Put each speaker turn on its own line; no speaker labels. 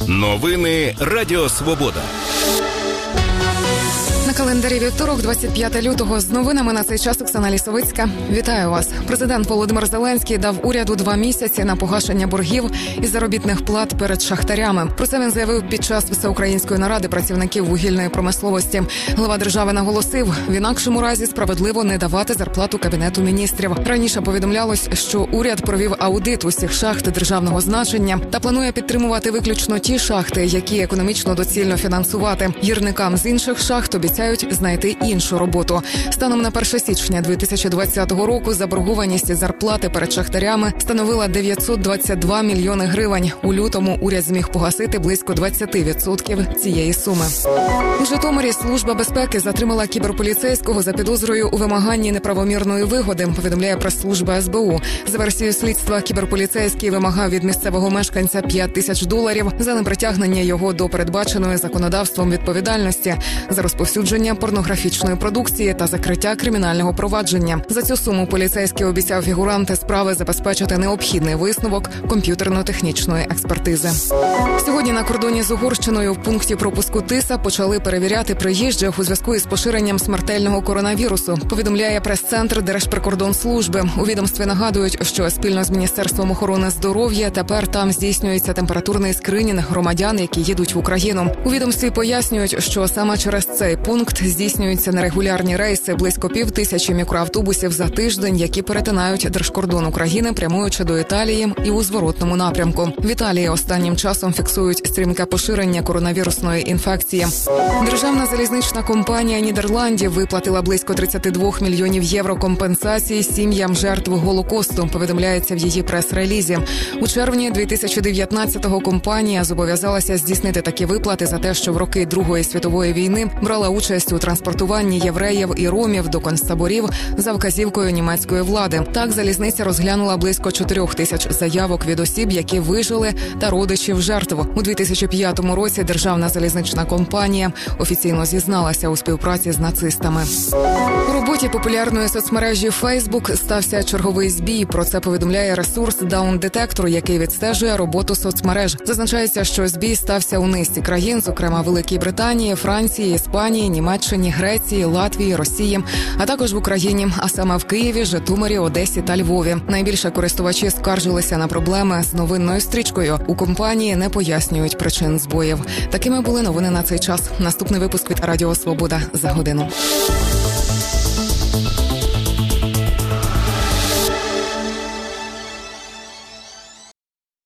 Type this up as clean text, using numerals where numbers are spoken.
Новини Радіо Свобода.
На календарі вівторок, 25 лютого. З новинами на цей час Оксана Лісовицька. Вітаю вас. Президент Володимир Зеленський дав уряду 2 місяці на погашення боргів і заробітних плат перед шахтарями. Про це він заявив під час всеукраїнської наради працівників вугільної промисловості. Глава держави наголосив, в інакшому разі справедливо не давати зарплату Кабінету міністрів. Раніше повідомлялось, що уряд провів аудит усіх шахт державного значення та планує підтримувати виключно ті шахти, які економічно доцільно фінансувати. Гірникам з інших шахт обіцяють знайти іншу роботу. Станом на 1 січня 2020 року заборгованість зарплати перед шахтарями становила 922 мільйони гривень. У лютому уряд зміг погасити близько 20% цієї суми. У Житомирі Служба безпеки затримала кіберполіцейського за підозрою у вимаганні неправомірної вигоди, повідомляє прес-служба СБУ. За версією слідства, кіберполіцейський вимагав від місцевого мешканця $5000 за непритягнення його до передбаченої законодавством відповідальності за розповсюдження порнографічної продукції та закриття кримінального провадження. За цю суму поліцейський обіцяв фігуранти справи забезпечити необхідний висновок комп'ютерно-технічної експертизи. Сьогодні на кордоні з Угорщиною в пункті пропуску Тиса почали перевіряти приїжджих у зв'язку із поширенням смертельного коронавірусу, повідомляє прес-центр Держприкордонслужби. У відомстві нагадують, що спільно з Міністерством охорони здоров'я тепер там здійснюється температурний скринінг громадян, які їдуть в Україну. У відомстві пояснюють, що саме через цей пункт здійснюються нерегулярні рейси близько 5000 мікроавтобусів за тиждень, які перетинають держкордон України, прямуючи до Італії і у зворотному напрямку. В Італії останнім часом фіксують стрімке поширення коронавірусної інфекції. Державна залізнична компанія Нідерландів виплатила близько 32 мільйонів євро компенсації сім'ям жертв Голокосту, повідомляється в її прес-релізі. У червні 2019-го компанія зобов'язалася здійснити такі виплати за те, що в роки Другої світової війни брала участь у транспортуванні євреїв і ромів до концтаборів за вказівкою німецької влади. Так, залізниця розглянула близько 4000 заявок від осіб, які вижили, та родичів жертв. У 2005 році Державна залізнична компанія офіційно зізналася у співпраці з нацистами. У роботі популярної соцмережі Facebook стався черговий збій. Про це повідомляє ресурс Down Detector, який відстежує роботу соцмереж. Зазначається, що збій стався у низці країн, зокрема Великій Британії, Франції, Іспанії, Німеччині, Греції, Латвії, Росії, а також в Україні, а саме в Києві, Житомирі, Одесі та Львові. Найбільше користувачі скаржилися на проблеми з новинною стрічкою. У компанії не пояснюють причин збоїв. Такими були новини на цей час. Наступний випуск від Радіо Свобода за годину.